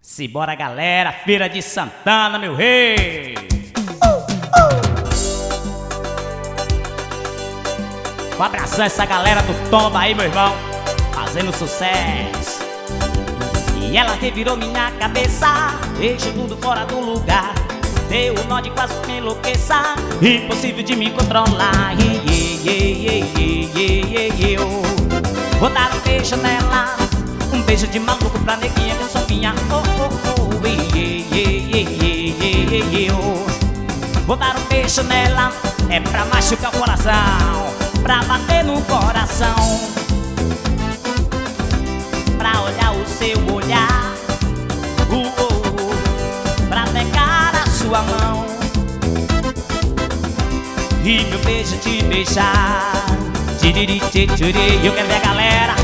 Simbora, galera, Feira de Santana, meu rei. Um abração a essa galera do Tomba aí, meu irmão, fazendo sucesso. E ela revirou minha cabeça, deixou tudo fora do lugar. Deu um nó de quase me enlouqueça, impossível de me controlar. Botaram um beijo nela, um beijo de maluco pra neguinha que sopinha. Botaram um beijo nela, é pra machucar o coração, pra bater no coração, pra olhar o seu olhar, pra pegar a sua mão e meu beijo te beijar. Eu quero ver a galera.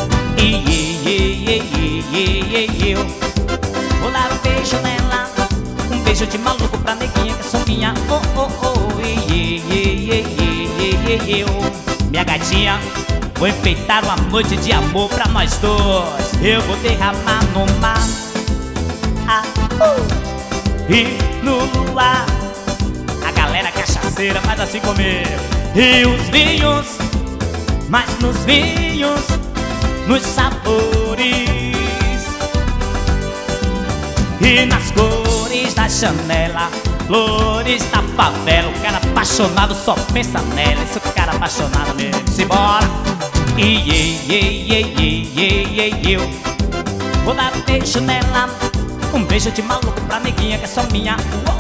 Vou dar um beijo nela, um beijo de maluco pra neguinha que é sopinha. Minha gatinha, vou enfeitar uma noite de amor pra nós dois. Eu vou derramar no mar e no luar. A galera cachaceira faz assim comigo. E os vinhos, mas nos vinhos, nos sabores e nas cores da janela, flores da favela. O cara apaixonado só pensa nela. Esse cara apaixonado mesmo. Simbora. Eu vou dar um beijo nela, um beijo de maluco pra neguinha que é só minha.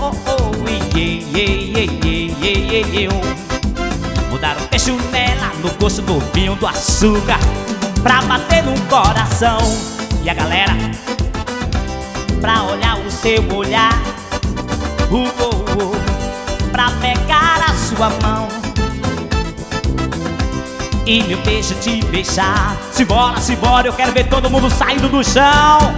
Vou dar um beijo nela, no gosto do vinho, do açúcar, pra bater no coração. E a galera, pra olhar o seu olhar, pra pegar a sua mão e meu beijo te beijar. Simbora, simbora, eu quero ver todo mundo saindo do chão.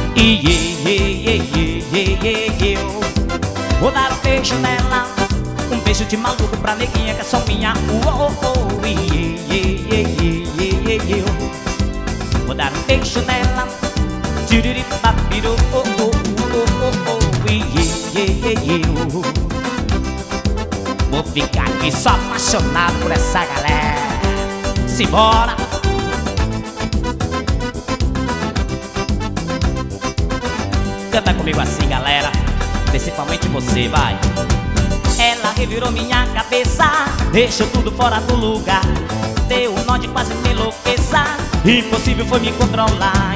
Eu vou dar um beijo nela, um beijo de maluco pra neguinha que é só minha. Eu vou dar um beijo nela, vou ficar aqui só apaixonado por essa galera. Simbora. Canta comigo assim, galera, principalmente você, vai. Ela revirou minha cabeça, deixou tudo fora do lugar. Deu um nó de quase me enlouqueça, impossível foi me controlar.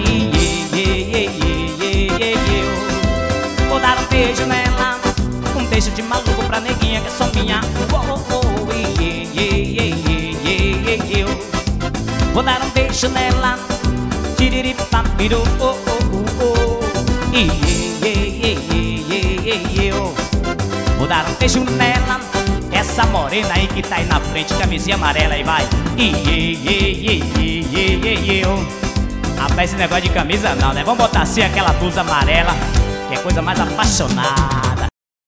Vou dar um beijo nela, um beijo de maluco pra neguinha que é só minha. Vou dar um beijo nela, vou dar um beijo nela, essa morena aí que tá aí na frente, camisinha amarela aí, vai. Rapaz, esse negócio de camisa não, né? Vamos botar assim aquela blusa amarela, que é coisa mais apaixonada.